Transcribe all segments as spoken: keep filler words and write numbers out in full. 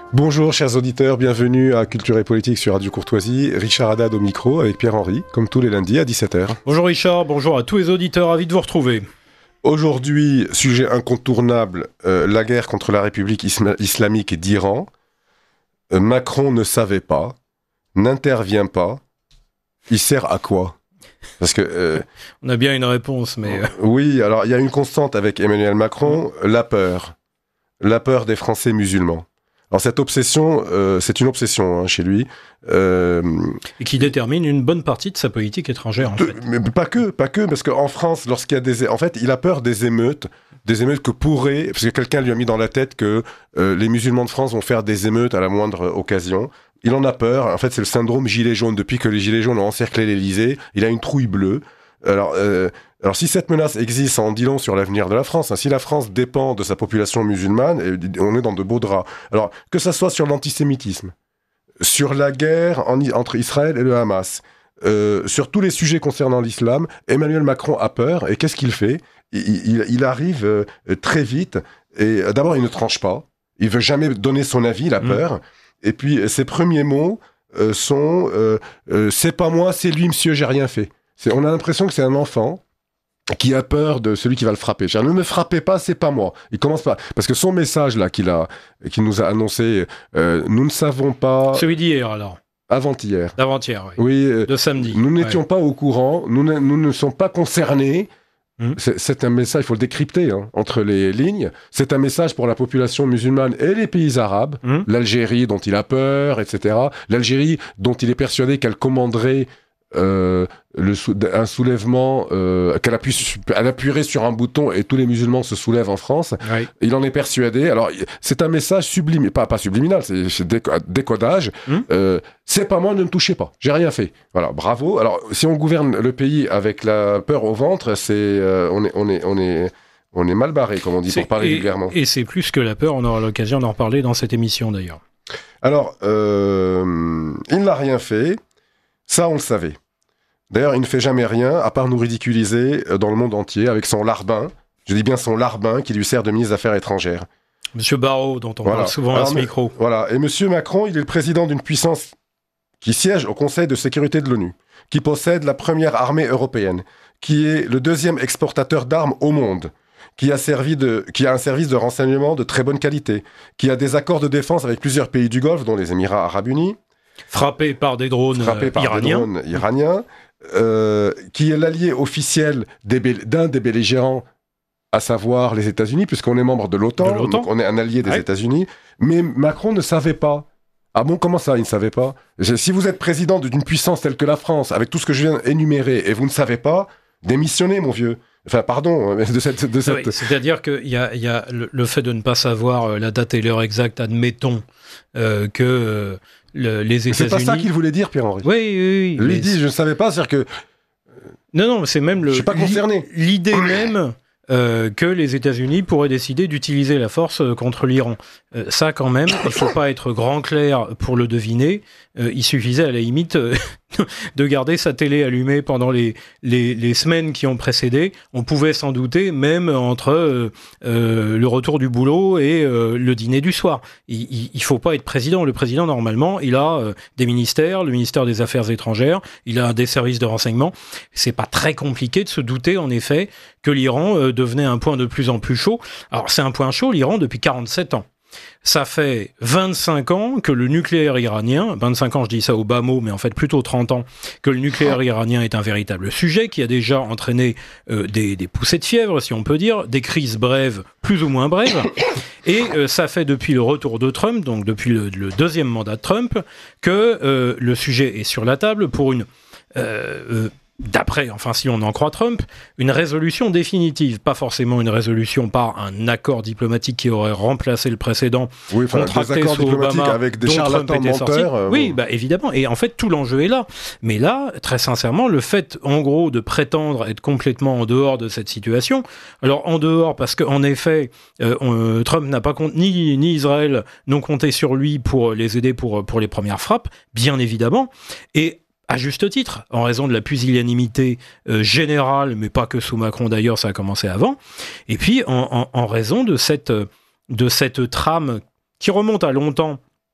Bonjour chers auditeurs, bienvenue à Culture et Politique sur Radio Courtoisie. Richard Haddad au micro avec Pierre-Henri, comme tous les lundis à dix-sept heures. Bonjour Richard, bonjour à tous les auditeurs, ravi de vous retrouver. Aujourd'hui, sujet incontournable, euh, la guerre contre la République isma- islamique d'Iran. Euh, Macron ne savait pas, n'intervient pas. Il sert à quoi ? Parce que euh, on a bien une réponse, mais... Oui, alors il y a une constante avec Emmanuel Macron, la peur. La peur des Français musulmans. Alors cette obsession, euh, c'est une obsession hein, chez lui. Euh, Et qui détermine une bonne partie de sa politique étrangère, en de, fait. Mais pas que, pas que, parce qu'en France, lorsqu'il y a des... En fait, il a peur des émeutes, des émeutes que pourrait... Parce que quelqu'un lui a mis dans la tête que euh, les musulmans de France vont faire des émeutes à la moindre occasion. Il en a peur. En fait, c'est le syndrome gilet jaune. Depuis que les gilets jaunes ont encerclé l'Élysée, il a une trouille bleue. Alors... Euh, Alors si cette menace existe, ça en dit long sur l'avenir de la France. Hein. Si la France dépend de sa population musulmane, on est dans de beaux draps. Alors que ça soit sur l'antisémitisme, sur la guerre en, entre Israël et le Hamas, euh, sur tous les sujets concernant l'islam, Emmanuel Macron a peur. Et qu'est-ce qu'il fait ? il, il, il arrive euh, très vite. Et euh, d'abord, il ne tranche pas. Il veut jamais donner son avis, il a peur. Mmh. Et puis ses premiers mots euh, sont euh, euh, « c'est pas moi, c'est lui, monsieur, j'ai rien fait ». On a l'impression que c'est un enfant qui a peur de celui qui va le frapper. Je veux dire, ne me frappez pas, c'est pas moi. Il commence pas. Parce que son message, là, qu'il a, qu'il nous a annoncé, euh, nous ne savons pas... Celui d'hier, alors. Avant-hier. D'avant-hier, oui. Oui. Euh, de samedi. Nous n'étions ouais. pas au courant, nous ne, nous ne sommes pas concernés. Mmh. C'est, c'est un message, il faut le décrypter, hein, entre les lignes. C'est un message pour la population musulmane et les pays arabes. Mmh. L'Algérie, dont il a peur, et cetera. L'Algérie, dont il est persuadé qu'elle commanderait... Euh, le sou- un soulèvement euh, qu'elle appuie, elle appuierait sur un bouton et tous les musulmans se soulèvent en France. Oui. Il en est persuadé. Alors c'est un message subliminal, pas pas subliminal, c'est, c'est déco- décodage. Hum. Euh, c'est pas moi, ne me touchez pas. J'ai rien fait. Voilà, bravo. Alors si on gouverne le pays avec la peur au ventre, c'est euh, on est on est on est on est mal barré, comme on dit, c'est, pour parler et, vulgairement. Et c'est plus que la peur. On aura l'occasion d'en reparler dans cette émission d'ailleurs. Alors euh, il n'a rien fait. Ça, on le savait. D'ailleurs, il ne fait jamais rien, à part nous ridiculiser dans le monde entier, avec son larbin, je dis bien son larbin, qui lui sert de ministre des Affaires étrangères. Monsieur Barrot, dont on voilà. parle souvent Alors, à ce mais, micro. Voilà, et Monsieur Macron, il est le président d'une puissance qui siège au Conseil de sécurité de l'ONU, qui possède la première armée européenne, qui est le deuxième exportateur d'armes au monde, qui a, servi de, qui a un service de renseignement de très bonne qualité, qui a des accords de défense avec plusieurs pays du Golfe, dont les Émirats arabes unis, frappé par des drones frappé par iraniens. Des drones iraniens euh, qui est l'allié officiel des be- d'un des belligérants, à savoir les États-Unis, puisqu'on est membre de l'OTAN, de l'OTAN. Donc on est un allié des ouais. États-Unis. Mais Macron ne savait pas. Ah bon, comment ça, il ne savait pas ? Si vous êtes président d'une puissance telle que la France, avec tout ce que je viens d'énumérer, et vous ne savez pas, démissionnez, mon vieux. Enfin, pardon, de cette... De cette... Oui, c'est-à-dire qu'il y a, y a le, le fait de ne pas savoir la date et l'heure exacte, admettons euh, que euh, le, les États-Unis... C'est pas ça qu'il voulait dire, Pierre-Henri. Oui, oui, oui. Lui dit, c'est... je ne savais pas, c'est-à-dire que... Non, non, c'est même le... Je suis pas concerné. L'idée même... Euh, que les États-Unis pourraient décider d'utiliser la force euh, contre l'Iran. Euh, ça, quand même, il ne faut pas être grand clair pour le deviner. Euh, il suffisait, à la limite, euh, de garder sa télé allumée pendant les, les, les semaines qui ont précédé. On pouvait s'en douter, même entre euh, euh, le retour du boulot et euh, le dîner du soir. Il ne faut pas être président. Le président, normalement, il a euh, des ministères, le ministère des Affaires étrangères, il a des services de renseignement. C'est pas très compliqué de se douter, en effet, que l'Iran euh, devenait un point de plus en plus chaud. Alors, c'est un point chaud, l'Iran, depuis quarante-sept ans. Ça fait vingt-cinq ans que le nucléaire iranien, vingt-cinq ans, je dis ça au bas mot, mais en fait plutôt trente ans, que le nucléaire iranien est un véritable sujet qui a déjà entraîné euh, des, des poussées de fièvre, si on peut dire, des crises brèves, plus ou moins brèves. Et euh, ça fait depuis le retour de Trump, donc depuis le, le deuxième mandat de Trump, que euh, le sujet est sur la table pour une... Euh, euh, d'après, enfin si on en croit Trump, une résolution définitive, pas forcément une résolution par un accord diplomatique qui aurait remplacé le précédent, oui, enfin, contracté sous Obama, avec des dont Trump était sorti. Euh, oui, bon. bah évidemment, et en fait tout l'enjeu est là. Mais là, très sincèrement, le fait, en gros, de prétendre être complètement en dehors de cette situation, alors en dehors parce qu'en effet, euh, on, Trump n'a pas compte, ni, ni Israël n'ont compté sur lui pour les aider pour, pour les premières frappes, bien évidemment, et à juste titre, en raison de la pusillanimité euh, générale, mais pas que sous Macron d'ailleurs, ça a commencé avant, et puis en, en, en raison de cette, de cette trame qui remonte à longtemps,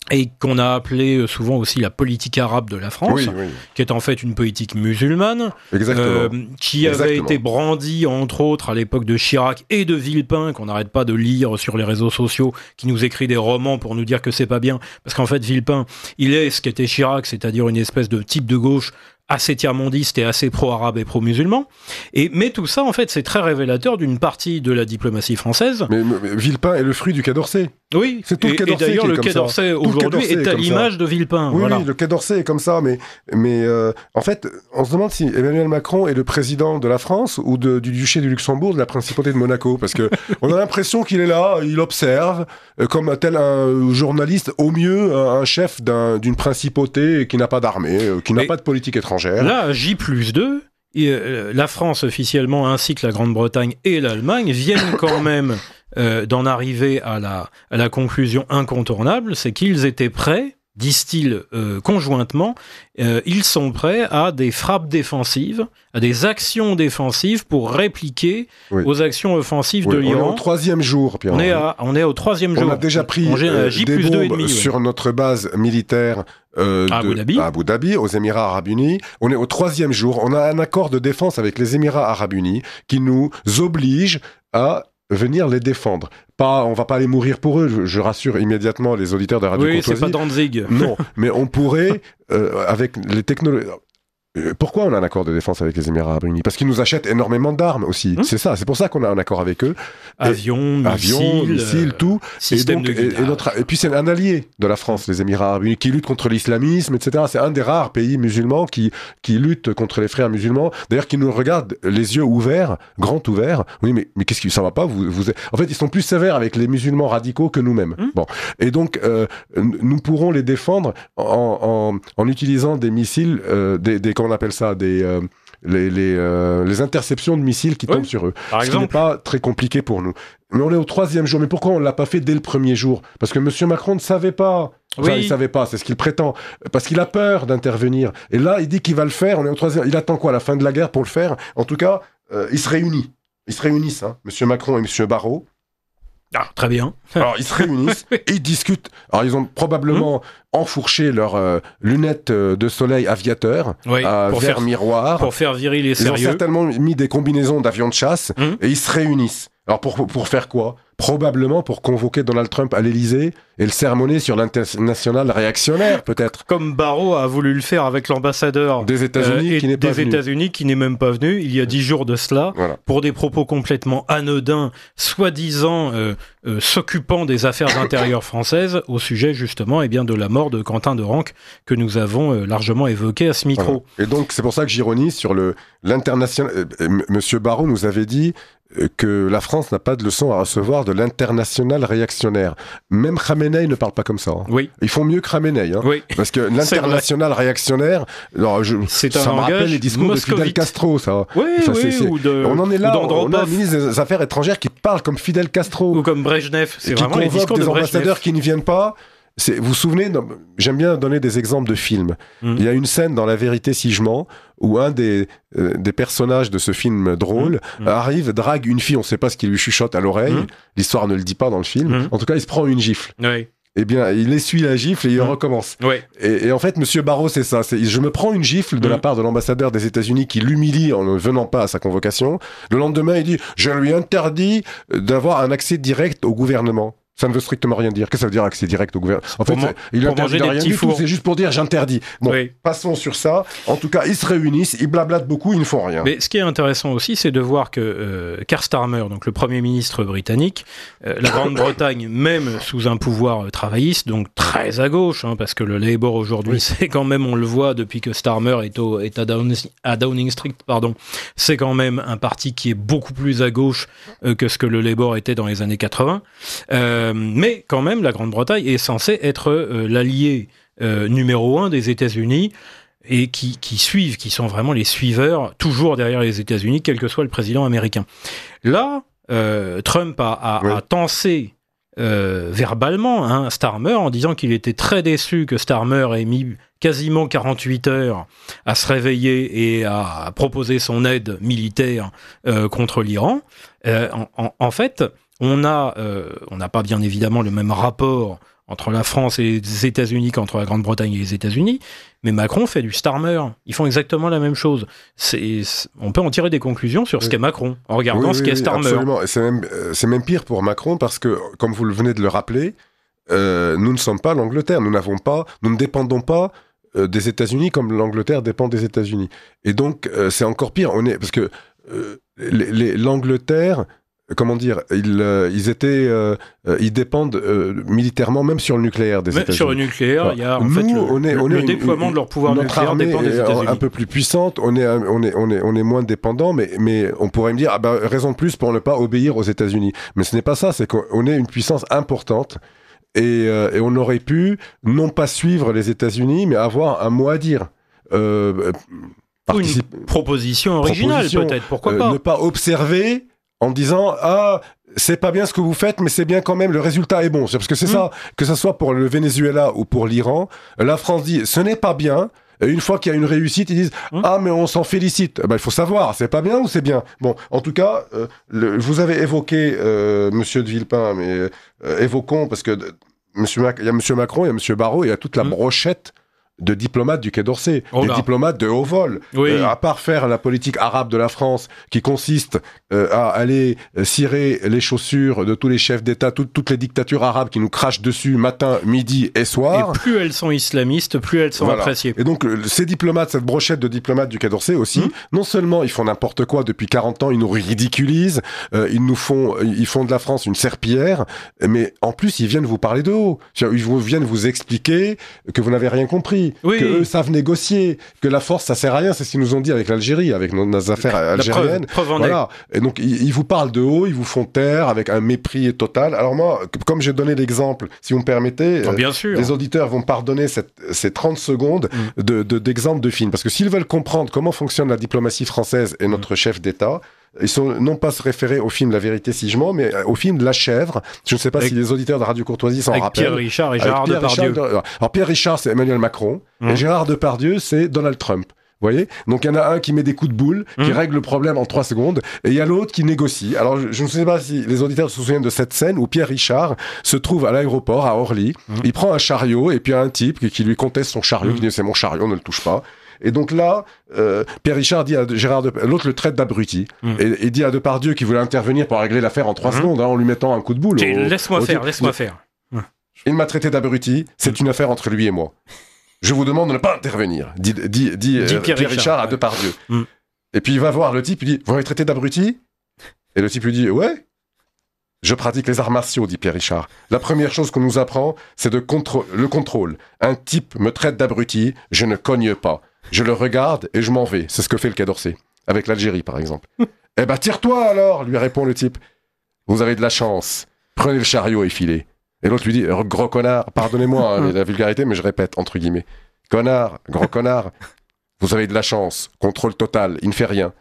et qu'on a appelé souvent aussi la politique arabe de la France, oui, oui. qui est en fait une politique musulmane, euh, qui Exactement. avait été brandie, entre autres, à l'époque de Chirac et de Villepin, qu'on n'arrête pas de lire sur les réseaux sociaux, qui nous écrit des romans pour nous dire que c'est pas bien, parce qu'en fait, Villepin, il est ce qu'était Chirac, c'est-à-dire une espèce de type de gauche assez tiers-mondiste et assez pro-arabe et pro-musulman. Et, mais tout ça, en fait, c'est très révélateur d'une partie de la diplomatie française. Mais, mais Villepin est le fruit du Quai d'Orsay. Oui, c'est tout et, le Quai d'Orsay. Et d'ailleurs, qui est le comme Quai ça. d'Orsay aujourd'hui est à l'image de Villepin. Oui, voilà. oui, le Quai d'Orsay est comme ça. Mais, mais euh, en fait, on se demande si Emmanuel Macron est le président de la France ou de, du duché du Luxembourg, de la principauté de Monaco. Parce que on a l'impression qu'il est là, il observe, euh, comme tel un journaliste, au mieux un, un chef d'un, d'une principauté qui n'a pas d'armée, euh, qui n'a mais pas de politique étrangère. Là, J plus deux, et, euh, la France officiellement, ainsi que la Grande-Bretagne et l'Allemagne, viennent quand même euh, d'en arriver à la, à la conclusion incontournable, c'est qu'ils étaient prêts, disent-ils euh, conjointement, euh, ils sont prêts à des frappes défensives, à des actions défensives pour répliquer oui. aux actions offensives oui, de l'Iran. On est au troisième jour, Pierre. On est, à, on est au troisième on jour. On a déjà pris on, on euh, J des plus bombes deux et demi, sur oui. notre base militaire euh, à, de, Abu Dhabi. à Abu Dhabi, aux Émirats Arabes Unis. On est au troisième jour. On a un accord de défense avec les Émirats Arabes Unis qui nous oblige à venir les défendre. Pas, on va pas aller mourir pour eux, je, je rassure immédiatement les auditeurs de Radio oui, Courtoisie. Oui, c'est pas Danzig. Non, mais on pourrait, euh, avec les technologies... Pourquoi on a un accord de défense avec les Émirats Arabes Unis ? Parce qu'ils nous achètent énormément d'armes aussi. Mmh. C'est ça, c'est pour ça qu'on a un accord avec eux. Avions, avions, missiles, missiles, tout. Et, donc, de et, et, notre, et puis c'est un allié de la France, les Émirats Arabes Unis, qui lutte contre l'islamisme, et cetera. C'est un des rares pays musulmans qui, qui lutte contre les frères musulmans. D'ailleurs, qui nous regardent les yeux ouverts, grands ouverts. Oui, mais, mais qu'est-ce qui, ça va pas vous, vous... En fait, ils sont plus sévères avec les musulmans radicaux que nous-mêmes. Mmh. Bon. Et donc, euh, nous pourrons les défendre en, en, en utilisant des missiles, euh, des, des on appelle ça des euh, les les, euh, les interceptions de missiles qui oui, tombent sur eux. Par ce exemple. qui n'est pas très compliqué pour nous. Mais on est au troisième jour. Mais pourquoi on l'a pas fait dès le premier jour ? Parce que Monsieur Macron ne savait pas. Enfin, oui. il savait pas. C'est ce qu'il prétend. Parce qu'il a peur d'intervenir. Et là, il dit qu'il va le faire. On est au troisième. Il attend quoi ? La fin de la guerre pour le faire ? En tout cas, euh, ils se réunissent. Ils se réunissent, hein, Monsieur Macron et Monsieur Barrot. Ah, très bien. Alors, ils se réunissent et ils discutent. Alors, ils ont probablement mmh. enfourché leurs euh, lunettes de soleil aviateur oui, à pour verre faire, miroir. Pour faire viril et ils sérieux. Ils ont certainement mis des combinaisons d'avions de chasse mmh. et ils se réunissent. Alors, pour, pour faire quoi ? Probablement pour convoquer Donald Trump à l'Élysée et le sermonner sur l'international réactionnaire, peut-être. Comme Barrot a voulu le faire avec l'ambassadeur des États-Unis euh, qui n'est pas des venu. États-Unis qui n'est même pas venu il y a dix jours de cela, voilà. pour des propos complètement anodins, soi-disant euh, euh, s'occupant des affaires intérieures françaises au sujet justement eh bien, de la mort de Quentin de Ranc que nous avons euh, largement évoqué à ce micro. Voilà. Et donc c'est pour ça que j'ironise sur le l'international. Euh, Monsieur Barrot nous avait dit que la France n'a pas de leçon à recevoir de l'international réactionnaire. Même Khamenei ne parle pas comme ça. Hein. Oui. Ils font mieux que Khamenei. Hein. Oui. Parce que l'international réactionnaire, alors je, c'est ça un me rappelle les discours moscovite. de Fidel Castro. Ça. Oui, enfin, oui, c'est, c'est... Ou de, on en est là, ou on a un ministre des Affaires étrangères qui parle comme Fidel Castro. Ou comme Brejnev. C'est qui vraiment les discours des de ambassadeurs qui ne viennent pas. C'est, vous vous souvenez, non, j'aime bien donner des exemples de films. Mmh. Il y a une scène dans La Vérité si je mens où un des, euh, des personnages de ce film drôle mmh. arrive, drague une fille, on ne sait pas ce qu'il lui chuchote à l'oreille, mmh. l'histoire ne le dit pas dans le film, mmh. en tout cas il se prend une gifle. Oui. Eh bien, il essuie la gifle et il mmh. recommence. Oui. Et, et en fait, Monsieur Barrot, c'est ça. C'est, je me prends une gifle de mmh. la part de l'ambassadeur des États-Unis qui l'humilie en ne venant pas à sa convocation. Le lendemain, il dit « Je lui interdis d'avoir un accès direct au gouvernement ». Ça ne veut strictement rien dire. Qu'est-ce que ça veut dire accès direct au gouvernement ? En fait, man- il interdit rien du tout. C'est juste pour dire j'interdis. Bon, oui. passons sur ça. En tout cas, ils se réunissent, ils blablatent beaucoup, ils ne font rien. Mais ce qui est intéressant aussi, c'est de voir que euh, Keir Starmer, donc le Premier ministre britannique, euh, la Grande-Bretagne, même sous un pouvoir travailliste, donc très à gauche, hein, parce que le Labour aujourd'hui, oui. c'est quand même, on le voit depuis que Starmer est, au, est à, Downing, à Downing Street, pardon, c'est quand même un parti qui est beaucoup plus à gauche euh, que ce que le Labour était dans les années quatre-vingts. Euh, mais quand même, la Grande-Bretagne est censée être euh, l'allié euh, numéro un des États-Unis et qui, qui suivent, qui sont vraiment les suiveurs, toujours derrière les États-Unis, quel que soit le président américain. Là, euh, Trump a, a, oui. a tensé euh, verbalement hein, Starmer en disant qu'il était très déçu que Starmer ait mis quasiment quarante-huit heures à se réveiller et à proposer son aide militaire euh, contre l'Iran. Euh, en, en, en fait... On a, euh, on n'a pas bien évidemment le même rapport entre la France et les États-Unis qu'entre la Grande-Bretagne et les États-Unis. Mais Macron fait du Starmer. Ils font exactement la même chose. C'est, c'est, on peut en tirer des conclusions sur ce oui. qu'est Macron en regardant oui, ce oui, qu'est oui, Starmer. Absolument. Et c'est même, c'est même pire pour Macron parce que, comme vous le venez de le rappeler, euh, nous ne sommes pas l'Angleterre. Nous n'avons pas, nous ne dépendons pas euh, des États-Unis comme l'Angleterre dépend des États-Unis. Et donc, euh, c'est encore pire. On est parce que euh, les, les, l'Angleterre. Comment dire, ils, euh, ils étaient, euh, euh, ils dépendent euh, militairement même sur le nucléaire des États-Unis. Sur le nucléaire, il y a en Nous, fait le, on est, on le est déploiement une, de leur pouvoir notre nucléaire armée dépend des États-Unis. Est un peu plus puissante, on est, on est, on est, on est moins dépendant, mais, mais on pourrait me dire, ah ben, raison de plus pour ne pas obéir aux États-Unis. Mais ce n'est pas ça, c'est qu'on est une puissance importante. Et, euh, et on aurait pu non pas suivre les États-Unis, mais avoir un mot à dire. Euh, participe... Une proposition originale, proposition, peut-être, pourquoi pas. Euh, ne pas observer en disant ah c'est pas bien ce que vous faites mais c'est bien quand même, le résultat est bon. C'est parce que c'est mmh. ça, que ça soit pour le Venezuela ou pour l'Iran, la France dit ce n'est pas bien. Et une fois qu'il y a une réussite, ils disent mmh. ah mais on s'en félicite. Ben, il faut savoir, c'est pas bien ou c'est bien. Bon, en tout cas, euh, le, vous avez évoqué euh, Monsieur de Villepin, mais euh, évoquons parce que euh, Monsieur Mac- il y a Monsieur Macron, il y a Monsieur Barrot, il y a toute la mmh. brochette de diplomates du Quai d'Orsay, oh des là. diplomates de haut vol, oui. euh, à part faire la politique arabe de la France, qui consiste euh, à aller euh, cirer les chaussures de tous les chefs d'État, tout, toutes les dictatures arabes qui nous crachent dessus matin, midi et soir. Et plus elles sont islamistes, plus elles sont voilà. appréciées. Et donc, ces diplomates, cette brochette de diplomates du Quai d'Orsay aussi, mmh. non seulement ils font n'importe quoi depuis quarante ans, ils nous ridiculisent, euh, ils nous font, ils font de la France une serpillière, mais en plus, ils viennent vous parler de haut. Ils viennent vous expliquer que vous n'avez rien compris. Oui. Que eux savent négocier, que la force ça sert à rien, c'est ce qu'ils nous ont dit avec l'Algérie, avec nos, nos affaires algériennes. Preuve, preuve voilà. Et donc ils, ils vous parlent de haut, ils vous font taire avec un mépris total. Alors moi, comme j'ai donné l'exemple, si vous me permettez, oh, bien euh, sûr. les auditeurs vont pardonner cette, ces trente secondes mm. de, de, d'exemple de film, parce que s'ils veulent comprendre comment fonctionne la diplomatie française et notre mm. chef d'État, ils sont non pas se référer au film La Vérité si je mens, mais au film La Chèvre. Je ne sais pas avec, si les auditeurs de Radio Courtoisie s'en avec rappellent. Pierre Richard et Gérard Depardieu. De... Alors Pierre Richard, c'est Emmanuel Macron, mmh. et Gérard Depardieu, c'est Donald Trump. Vous voyez ? Donc il y en a un qui met des coups de boule, mmh. qui règle le problème en trois secondes, et il y a l'autre qui négocie. Alors je, je ne sais pas si les auditeurs se souviennent de cette scène où Pierre Richard se trouve à l'aéroport à Orly, mmh. il prend un chariot, et puis il y a un type qui, qui lui conteste son chariot, mmh. qui dit c'est mon chariot, ne le touche pas. Et donc là, euh, Pierre Richard dit à Gérard Depardieu, l'autre le traite d'abruti, mmh. et, et dit à Depardieu qu'il voulait intervenir pour régler l'affaire en trois mmh. secondes, hein, en lui mettant un coup de boule. Au, laisse-moi au faire, type. laisse-moi faire. Il m'a traité d'abruti, c'est mmh. une affaire entre lui et moi. Je vous demande de ne pas intervenir, dit, dit, dit, dit euh, Pierre, Pierre Richard, Richard à ouais. Depardieu. Mmh. Et puis il va voir le type, il dit, vous m'avez traité d'abruti ? Et le type lui dit, ouais. Je pratique les arts martiaux, dit Pierre Richard. La première chose qu'on nous apprend, c'est de contro- le contrôle. Un type me traite d'abruti, je ne cogne pas. Je le regarde et je m'en vais. C'est ce que fait le Quai d'Orsay. Avec l'Algérie, par exemple. Eh ben, tire-toi alors, lui répond le type. Vous avez de la chance. Prenez le chariot et filez. Et l'autre lui dit, gros connard, pardonnez-moi hein, la vulgarité, mais je répète, entre guillemets. Connard, gros connard, vous avez de la chance. Contrôle total, il ne fait rien.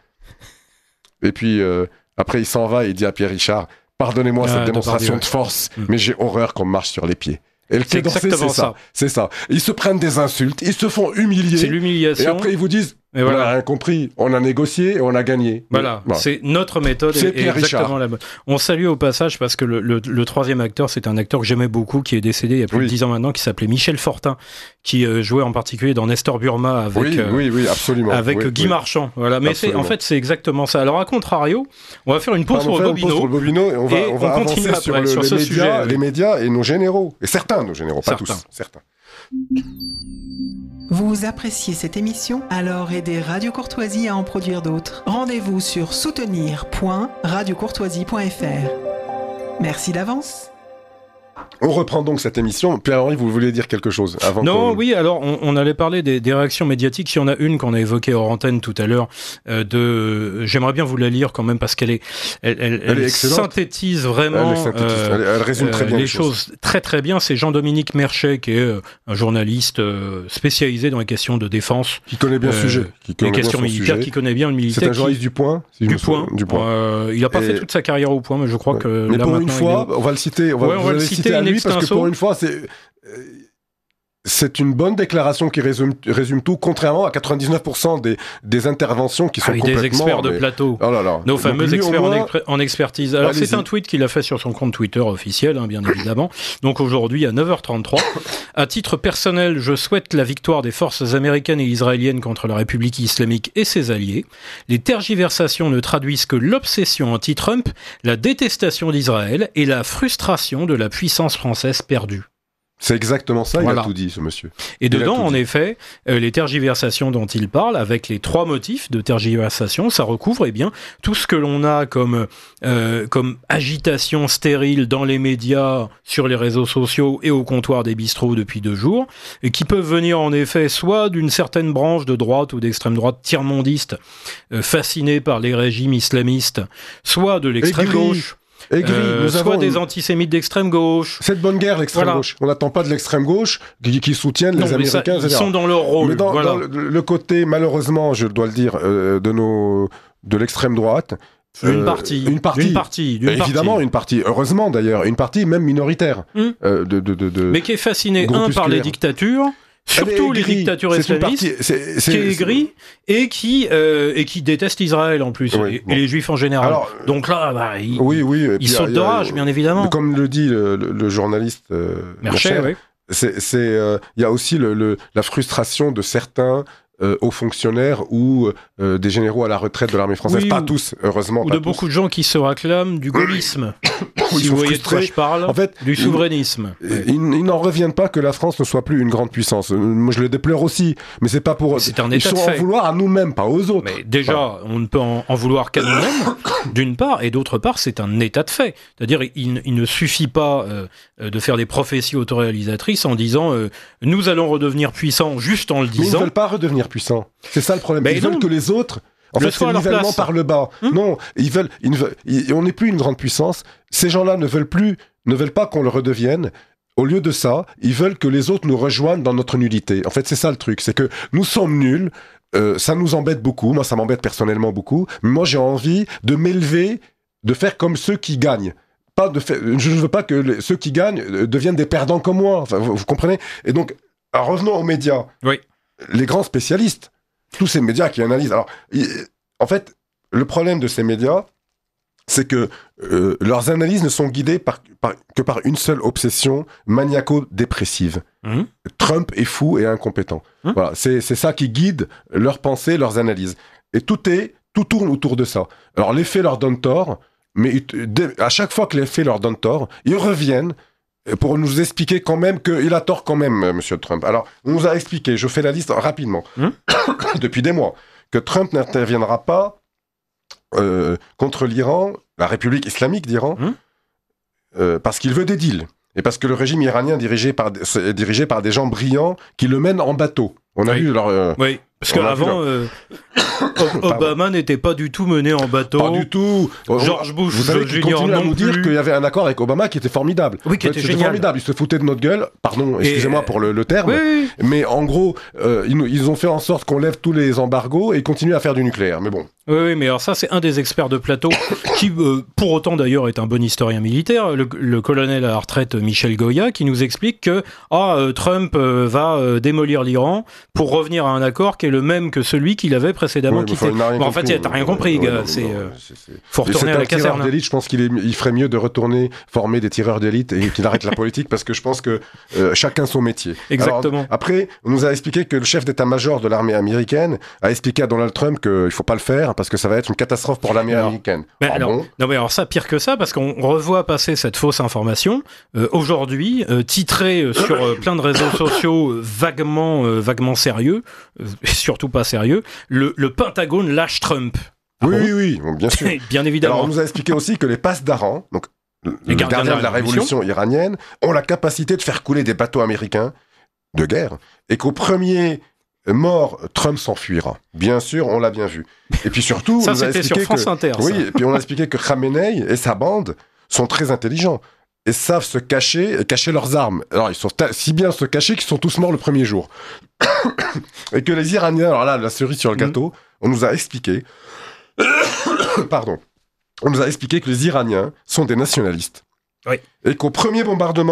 Et puis, euh, après, il s'en va et il dit à Pierre Richard, pardonnez-moi ah, cette démonstration de, de force, mmh. mais j'ai horreur qu'on marche sur les pieds. Et le Quai d'Orsay, c'est ça. C'est ça. Ils se prennent des insultes, ils se font humilier. C'est l'humiliation. Et après, ils vous disent, on voilà. n'a rien compris, on a négocié et on a gagné. Voilà, voilà. C'est notre méthode. C'est et, Pierre exactement Richard. La bonne. On salue au passage parce que le, le, le troisième acteur, c'est un acteur que j'aimais beaucoup, qui est décédé il y a plus oui. de dix ans maintenant, qui s'appelait Michel Fortin, qui euh, jouait en particulier dans Nestor Burma avec, oui, euh, oui, oui, absolument. avec oui, Guy oui. Marchand. Voilà. Mais c'est, en fait, c'est exactement ça. Alors, à contrario, on va faire une pause, Pardon, sur, le une pause sur le bobino et on va, et on va on avancer sur, le, sur les, ce médias, sujet, les médias et nos généraux. Et certains, nos généraux, pas certains. tous. Certains. Vous appréciez cette émission ? Alors aidez Radio Courtoisie à en produire d'autres. Rendez-vous sur soutenir point radio courtoisie point f r. Merci d'avance. On reprend donc cette émission. Pierre-Henri, vous voulez dire quelque chose avant Non, qu'on... oui, alors on, on allait parler des, des réactions médiatiques. Il y en a une qu'on a évoquée hors antenne tout à l'heure. Euh, de, j'aimerais bien vous la lire quand même parce qu'elle est, elle, elle, elle, elle est synthétise vraiment, elle, est synthétise. Euh, elle, elle résume très bien les, les choses. choses très très bien. C'est Jean-Dominique Merchet qui est euh, un journaliste euh, spécialisé dans les questions de défense, qui connaît bien le euh, sujet, qui connaît les questions bien militaires, sujet. qui connaît bien le militaire. C'est un journaliste qui... du Point, si du, point. du Point. Euh, il n'a pas Et... fait toute sa carrière au Point, mais je crois ouais. que mais là pour maintenant, une fois, est... on va le citer. On va, ouais, on va le citer à lui parce que pour une fois, c'est c'est une bonne déclaration qui résume, résume tout, contrairement à quatre-vingt-dix-neuf pour cent des, des interventions qui sont ah oui, complètement... des experts de mais... plateau. Oh là là. Nos fameux lui, experts moins... en, exp- en expertise. Alors, Allez-y. c'est un tweet qu'il a fait sur son compte Twitter officiel, hein, bien évidemment. Donc, aujourd'hui, à neuf heures trente-trois. À titre personnel, je souhaite la victoire des forces américaines et israéliennes contre la République islamique et ses alliés. Les tergiversations ne traduisent que l'obsession anti-Trump, la détestation d'Israël et la frustration de la puissance française perdue. C'est exactement ça, Voilà. il a tout dit, ce monsieur. Et Il dedans, a tout en dit. effet, euh, les tergiversations dont il parle, avec les trois motifs de tergiversation, ça recouvre eh bien tout ce que l'on a comme euh, comme agitation stérile dans les médias, sur les réseaux sociaux et au comptoir des bistrots depuis deux jours, et qui peuvent venir en effet soit d'une certaine branche de droite ou d'extrême droite tiers-mondiste, euh, fascinée par les régimes islamistes, soit de l'extrême Aigri. gauche. Aigri, Euh, nous soit avons des une- antisémites d'extrême gauche. C'est de bonne guerre, l'extrême Voilà. gauche. On n'attend pas de l'extrême gauche qui, qui soutiennent Non, les mais ça, Américains, ils et cetera. sont dans leur rôle. Mais dans, voilà. dans le, le côté, malheureusement, je dois le dire, euh, de nos de l'extrême droite... Une euh, partie, une partie, d'une partie, d'une évidemment partie. une partie, heureusement d'ailleurs, une partie même minoritaire Hum. euh, de, de, de, de- Mais qui est fasciné, un, par les groupusculaire. dictatures, Elle est surtout les aigrie. dictatures C'est une islamistes, partie- c'est- c'est- qui est c'est- aigri et qui, euh, et qui déteste Israël en plus, Oui, et, bon. et les juifs en général. Alors, Donc là, bah, il, Oui, oui. et il puis, saute il y de a- rage, bien évidemment. Comme le dit le, le- le journaliste euh, Merchet, Merchet, oui. c'est, c'est, euh, il y a aussi le, le- la frustration de certains euh, hauts fonctionnaires ou euh, des généraux à la retraite de l'armée française. Oui, pas ou- tous, heureusement. Ou pas de tous. beaucoup de gens qui se réclament du gaullisme. Ils si sont vous voyez de quoi frustrés. je parle, En fait, du ils- souverainisme. Ils, ils n'en reviennent pas que la France ne soit plus une grande puissance. Euh, Moi, je le déplore aussi, mais c'est pas pour. C'est un Ils état sont de en fait. vouloir à nous-mêmes, pas aux autres. Mais déjà, on ne peut en, en vouloir qu'à nous-mêmes, d'une part, et d'autre part, c'est un état de fait. C'est-à-dire, il, il ne suffit pas euh, de faire des prophéties autoréalisatrices en disant euh, nous allons redevenir puissants juste en le Mais ils ne disant. veulent pas redevenir puissants. C'est ça le problème. Ben ils non. veulent que les autres. En Le fait, soient c'est à le leur nivellement place. par le bas. Hum. Non, ils veulent, ils ne veulent, ils- on n'est plus une grande puissance. Ces gens-là ne veulent plus, ne veulent pas qu'on le redevienne. Au lieu de ça, ils veulent que les autres nous rejoignent dans notre nullité. En fait, c'est ça le truc, c'est que nous sommes nuls. Euh, ça nous embête beaucoup. Moi, ça m'embête personnellement beaucoup. Mais moi, j'ai envie de m'élever, de faire comme ceux qui gagnent. Pas de faire, je ne veux pas que les- ceux qui gagnent euh, deviennent des perdants comme moi. Enfin, vous, vous comprenez? Et donc, alors, revenons aux médias. Oui. Les grands spécialistes, tous ces médias qui analysent. Alors, ils- en fait, le problème de ces médias, c'est que euh, leurs analyses ne sont guidées par, par- que par une seule obsession maniaco-dépressive. Hum. Trump est fou et incompétent. Hum. Voilà, c'est, c'est ça qui guide leurs pensées, leurs analyses. Et tout est, tout tourne autour de ça. Alors les faits leur donnent tort, mais dès- à chaque fois que les faits leur donnent tort, ils reviennent pour nous expliquer quand même qu'il a tort quand même, euh, Monsieur Trump. Alors, on nous a expliqué, je fais la liste rapidement, Hum. depuis des mois, que Trump n'interviendra pas euh, contre l'Iran, la République islamique d'Iran, Hum. euh, parce qu'il veut des deals. Et parce que le régime iranien dirigé par, est dirigé par des gens brillants qui le mènent en bateau. On a Oui. vu leur... euh, Oui, parce On a vu qu'avant, euh, O- Obama n'était pas du tout mené en bateau. Pas du tout. George Bush Vous savez qu'il Junior continue à non nous dire plus. qu'il y avait un accord avec Obama qui était formidable. Oui, qui En fait, était c'était génial. formidable. Ils se foutaient de notre gueule. Pardon, Et- excusez-moi pour le, le terme. Oui, oui. Mais en gros, euh, ils, nous- ils ont fait en sorte qu'on lève tous les embargos et ils continuent à faire du nucléaire. Mais bon. Oui, oui, mais alors ça, c'est un des experts de plateau qui, euh, pour autant d'ailleurs, est un bon historien militaire, le, le colonel à la retraite Michel Goya, qui nous explique que ah, euh, Trump euh, va euh, démolir l'Iran pour revenir à un accord qui est le même que celui qu'il avait précédemment Oui, mais quitté. enfin, il n'a rien Bon, en fait, compris. t'as rien compris, Ouais, gars. non, C'est non, euh, c'est- c'est- faut Mais retourner c'est à un la tireur caserne. d'élite. Je pense qu'il est, il ferait mieux de retourner former des tireurs d'élite et qu'il arrête la politique parce que je pense que euh, chacun son métier. Exactement. Alors, après, on nous a expliqué que le chef d'état-major de l'armée américaine a expliqué à Donald Trump qu'il faut pas le faire parce que ça va être une catastrophe pour l'armée Alors, américaine. Mais Ah alors, bon non mais alors ça, pire que ça, parce qu'on revoit passer cette fausse information, euh, aujourd'hui, euh, titrée euh, sur euh, plein de réseaux sociaux euh, vaguement, euh, vaguement sérieux, euh, et surtout pas sérieux, le, le Pentagone lâche Trump. Ah Oui, bon oui, oui, bon, bien sûr. Bien Alors, évidemment. on nous a expliqué aussi que les passes d'Aran, donc le Les gardiens gardien de la révolution iranienne, ont la capacité de faire couler des bateaux américains de guerre et qu'au premier mort, Trump s'enfuira. Bien sûr, on l'a bien vu. Et puis surtout, on Ça, nous a c'était sur expliqué France que... Inter. Oui, ça. et puis on a expliqué que Khamenei et sa bande sont très intelligents et savent se cacher et cacher leurs armes. Alors, ils sont ta- si bien se cacher qu'ils sont tous morts le premier jour. Et que les Iraniens, alors là, la cerise sur le gâteau, on nous a expliqué... Pardon. On nous a expliqué que les Iraniens sont des nationalistes. Oui. Et qu'au premier bombardement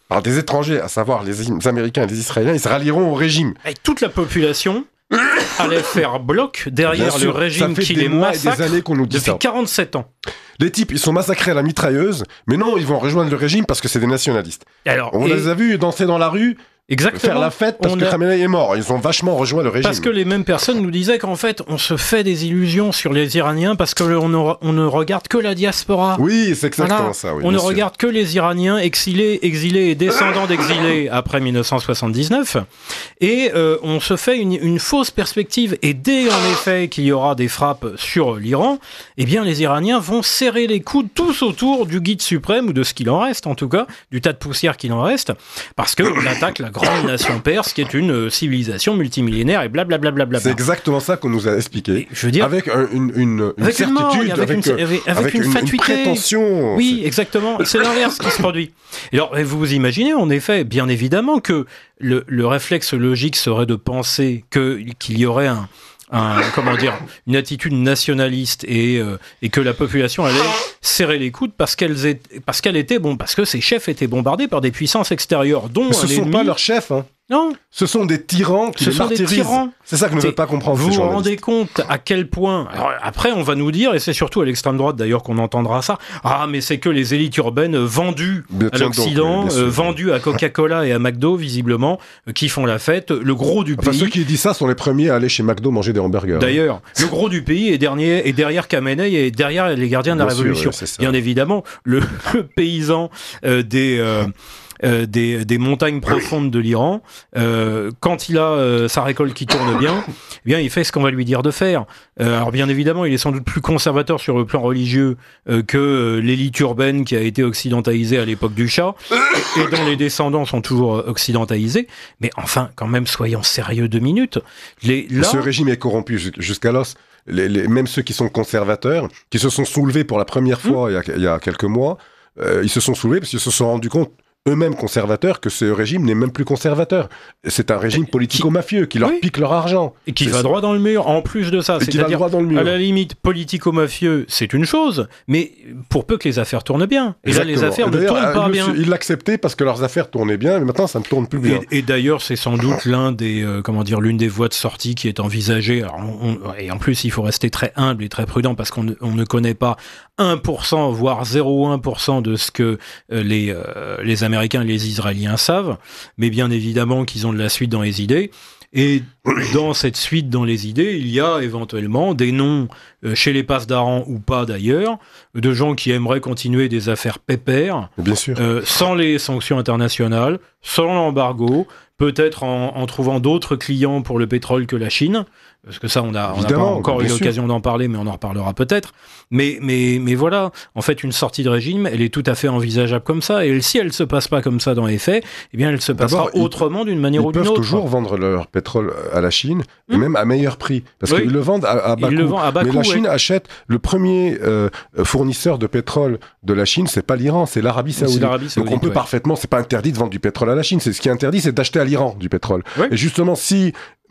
par des étrangers, à savoir les Américains et les Israéliens, ils se rallieront au régime. Et toute la population allait faire bloc derrière sûr, le régime qui les massacre des années qu'on nous dit depuis ça. quarante-sept ans. Les types, ils sont massacrés à la mitrailleuse, mais non, ils vont rejoindre le régime parce que c'est des nationalistes. Alors, on et... les a vus danser dans la rue, Exactement. faire la fête parce on que a... Khamenei est mort. Ils ont vachement rejoint le régime. Parce que les mêmes personnes nous disaient qu'en fait, on se fait des illusions sur les Iraniens parce qu'on ne, on ne regarde que la diaspora. Oui, c'est exactement voilà. ça. Oui, on ne sûr. regarde que les Iraniens exilés, exilés et descendants d'exilés après dix-neuf cent soixante-dix-neuf. Et euh, on se fait une, une fausse perspective. Et dès, en effet, qu'il y aura des frappes sur l'Iran, eh bien, les Iraniens vont serrer les coudes tous autour du guide suprême, ou de ce qu'il en reste, en tout cas, du tas de poussière qu'il en reste, parce qu'on attaque la grande nation perse, qui est une civilisation multimillénaire et blablabla. Bla bla bla. C'est exactement ça qu'on nous a expliqué. Et je veux dire, avec un, une, une, une avec certitude, une morgue, avec, avec, une, avec, avec une, une fatuité. Une prétention. Oui, c'est... exactement. C'est l'inverse qui se produit. Et alors, vous vous imaginez, en effet, bien évidemment, que le, le réflexe logique serait de penser que, qu'il y aurait un... Un, comment dire, une attitude nationaliste et, euh, et que la population allait serrer les coudes parce qu'elles étaient, parce qu'elle était bon, parce que ces chefs étaient bombardés par des puissances extérieures, dont Mais ce ne sont pas leurs chefs, hein. Non. Ce sont des tyrans qui Ce les sont des martyrisent. tyrans. C'est ça que ne veulent pas comprendre. Vous ces vous rendez compte à quel point... Alors, après, on va nous dire, et c'est surtout à l'extrême droite d'ailleurs qu'on entendra ça, ah, mais c'est que les élites urbaines vendues bien à l'Occident, donc, oui, euh, vendues à Coca-Cola et à McDo, visiblement, euh, qui font la fête. Le gros du enfin, pays... Ceux qui disent ça sont les premiers à aller chez McDo manger des hamburgers. D'ailleurs, hein. Le gros du pays est, dernier, est derrière Khamenei et derrière les gardiens de la bien Révolution. Sûr, ouais, bien évidemment, le, le paysan euh, des... Euh, Euh, des, des montagnes profondes de l'Iran, euh, quand il a euh, sa récolte qui tourne bien, eh bien il fait ce qu'on va lui dire de faire. Euh, alors bien évidemment, il est sans doute plus conservateur sur le plan religieux euh, que euh, l'élite urbaine qui a été occidentalisée à l'époque du Shah, et dont les descendants sont toujours euh, occidentalisés. Mais enfin, quand même, soyons sérieux deux minutes. Les, là... Ce régime est corrompu jusqu'à l'os. Les, les, même ceux qui sont conservateurs, qui se sont soulevés pour la première fois mmh. il, y a, il y a quelques mois, euh, ils se sont soulevés parce qu'ils se sont rendus compte eux-mêmes conservateurs, que ce régime n'est même plus conservateur. C'est un régime politico-mafieux qui leur oui. pique leur argent. Et qui c'est va ça. droit dans le mur, en plus de ça. Et qui va droit dans le mur. À la limite, politico-mafieux, c'est une chose, mais pour peu que les affaires tournent bien. Et exactement. Là, les affaires ne tournent pas le, bien. Ils l'acceptaient parce que leurs affaires tournaient bien, mais maintenant, ça ne tourne plus bien. Et, et d'ailleurs, c'est sans doute l'un des, euh, comment dire, l'une des voies de sortie qui est envisagée. Alors, on, on, et en plus, il faut rester très humble et très prudent parce qu'on ne, on ne connaît pas un pour cent, voire zéro virgule un pour cent de ce que euh, les, euh, les Américains et les Israéliens savent, mais bien évidemment qu'ils ont de la suite dans les idées. Et dans cette suite dans les idées, il y a éventuellement des noms, euh, chez les Pasdaran ou pas d'ailleurs, de gens qui aimeraient continuer des affaires pépères, bien sûr. Euh, sans les sanctions internationales, sans l'embargo, peut-être en, en trouvant d'autres clients pour le pétrole que la Chine, parce que ça, on n'a pas encore eu l'occasion d'en parler, mais on en reparlera peut-être. Mais, mais, mais voilà, en fait, une sortie de régime, elle est tout à fait envisageable comme ça. Et si elle ne se passe pas comme ça dans les faits, eh bien, elle se passera D'abord, autrement d'une manière ou d'une autre. Ils peuvent toujours vendre leur pétrole à la Chine, et mmh. même à meilleur prix. Parce oui. qu'ils le vendent à, à bas coût. Le à bas mais coût, la Chine ouais. achète le premier euh, fournisseur de pétrole de la Chine, c'est pas l'Iran, c'est l'Arabie Saoudite. Saoudite. Donc on peut ouais. parfaitement, c'est pas interdit de vendre du pétrole à la Chine. C'est, ce qui est interdit, c'est d'acheter à l'Iran du pétrole. Oui. Et justement, si...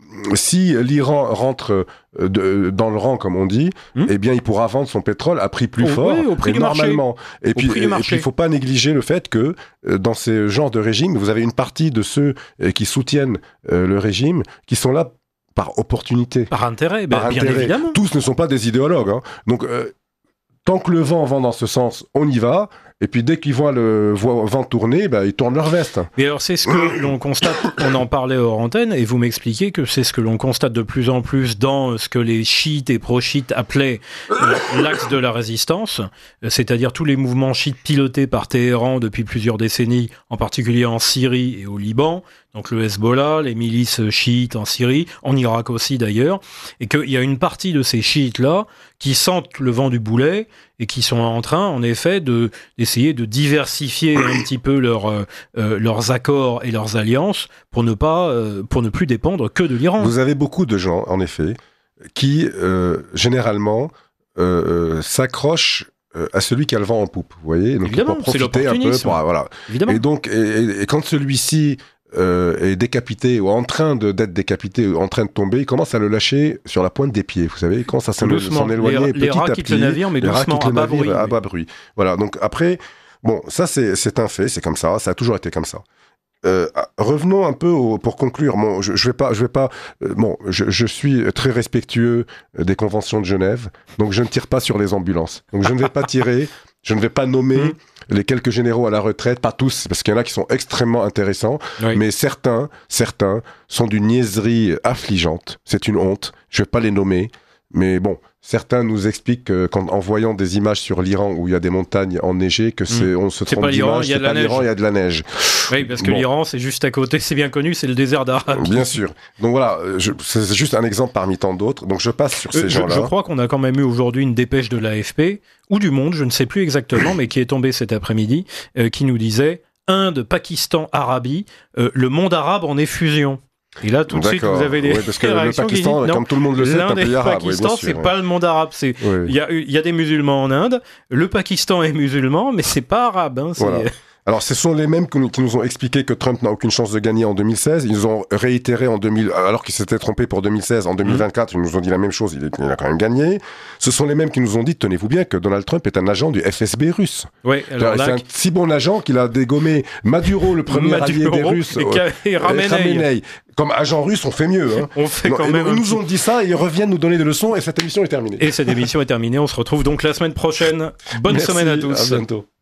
Si l'Iran rentre de, dans le rang, comme on dit, mmh. eh bien, il pourra vendre son pétrole à prix plus au, fort, oui, au prix et du normalement. Marché. Et puis, et, et puis, il faut pas négliger le fait que dans ces genres de régime, vous avez une partie de ceux qui soutiennent euh, le régime qui sont là par opportunité, par intérêt, par ben, bien intérêt. évidemment. Tous ne sont pas des idéologues, hein. Donc. Euh, Tant que le vent vent dans ce sens, on y va. Et puis dès qu'ils voient le vent tourner, bah, ils tournent leur veste. Mais alors c'est ce que l'on constate, on en parlait hors antenne, et vous m'expliquez que c'est ce que l'on constate de plus en plus dans ce que les chiites et pro-chiites appelaient euh, l'axe de la résistance, c'est-à-dire tous les mouvements chiites pilotés par Téhéran depuis plusieurs décennies, en particulier en Syrie et au Liban, donc le Hezbollah, les milices chiites en Syrie, en Irak aussi d'ailleurs, et qu'il y a une partie de ces chiites-là qui sentent le vent du boulet et qui sont en train, en effet, de, d'essayer de diversifier un petit peu leur, euh, leurs accords et leurs alliances pour ne pas, euh, pour ne plus dépendre que de l'Iran. Vous avez beaucoup de gens, en effet, qui, euh, généralement, euh, s'accrochent à celui qui a le vent en poupe, vous voyez. Donc, évidemment, pour profiter un peu, pour, voilà. Évidemment. Et donc, et, et quand celui-ci Euh, est décapité ou en train de, d'être décapité ou en train de tomber, il commence à le lâcher sur la pointe des pieds, vous savez, il commence à s'en, s'en éloigner les, petit les rats à quittent petit. le navire, mais doucement, à bas bruit. À bas bruit. Voilà, donc après, Bon, ça c'est, c'est un fait, c'est comme ça, ça a toujours été comme ça. Euh, revenons un peu au, pour conclure. Bon, je, je vais pas, je vais pas. Euh, bon, je, je suis très respectueux des conventions de Genève, donc je ne tire pas sur les ambulances. Donc je ne vais pas tirer, je ne vais pas nommer mmh. les quelques généraux à la retraite, pas tous, parce qu'il y en a qui sont extrêmement intéressants, oui. mais certains, certains sont d'une niaiserie affligeante. C'est une honte. Je vais pas les nommer, mais bon. Certains nous expliquent que, qu'en en voyant des images sur l'Iran où il y a des montagnes enneigées, que c'est, mmh. on se trompe d'image, c'est pas l'Iran, il y a de la neige. Oui, parce que bon. l'Iran, c'est juste à côté, c'est bien connu, c'est le désert d'Arabie. Bien sûr. Donc voilà, je, c'est juste un exemple parmi tant d'autres. Donc je passe sur ces euh, gens-là. Je, je crois qu'on a quand même eu aujourd'hui une dépêche de l'A F P, ou du Monde, je ne sais plus exactement, mais qui est tombée cet après-midi, euh, qui nous disait Inde, Pakistan, Arabie, euh, le monde arabe en est fusion. Et là, tout de suite, vous avez des oui, parce que le Pakistan, comme tout le monde le sait, c'est un pays arabe. Le Pakistan, oui, c'est sûr, pas oui. le monde arabe. C'est il oui. y a il y a des musulmans en Inde. Le Pakistan est musulman, mais c'est pas arabe. Hein, c'est... Voilà. Alors, ce sont les mêmes qui nous ont expliqué que Trump n'a aucune chance de gagner en deux mille seize. Ils ont réitéré en deux mille, alors qu'ils s'étaient trompés pour deux mille seize, en deux mille vingt-quatre, mmh. ils nous ont dit la même chose, il, est, il a quand même gagné. Ce sont les mêmes qui nous ont dit, tenez-vous bien, que Donald Trump est un agent du F S B russe. Oui, alors là, c'est un si bon agent qu'il a dégommé Maduro, le premier Maduro, allié des Russes, et, et Ramenei. Ramenei. Comme agent russe, on fait mieux. Hein. On fait non, quand même. Ils nous ont dit ça et ils reviennent nous donner des leçons et cette émission est terminée. Et cette émission est terminée. On se retrouve donc la semaine prochaine. Bonne Merci, semaine à tous. À bientôt.